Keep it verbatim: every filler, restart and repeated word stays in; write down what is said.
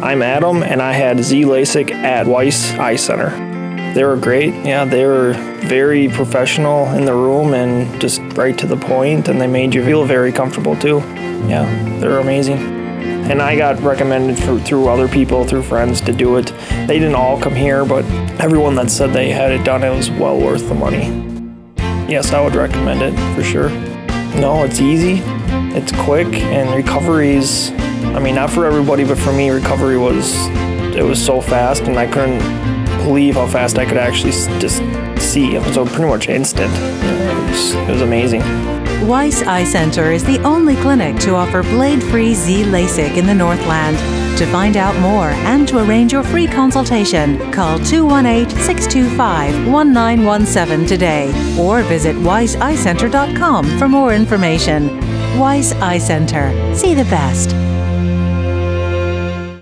I'm Adam, and I had Z LASIK at Weiss Eye Center. They were great. Yeah, they were very professional in the room and just right to the point, and they made you feel very comfortable too. Yeah, they're amazing. And I got recommended for, through other people, through friends, to do it. They didn't all come here, but everyone that said they had it done, it was well worth the money. Yes, I would recommend it for sure. No, it's easy, it's quick, and recovery's, I mean, not for everybody, but for me, recovery was, it was so fast, and I couldn't believe how fast I could actually just see. It was so pretty much instant. It was, it was amazing. Weiss Eye Center is the only clinic to offer blade-free Z LASIK in the Northland. To find out more and to arrange your free consultation, call two one eight, six two five, one nine one seven today or visit weiss eye center dot com for more information. Weiss Eye Center. See the best.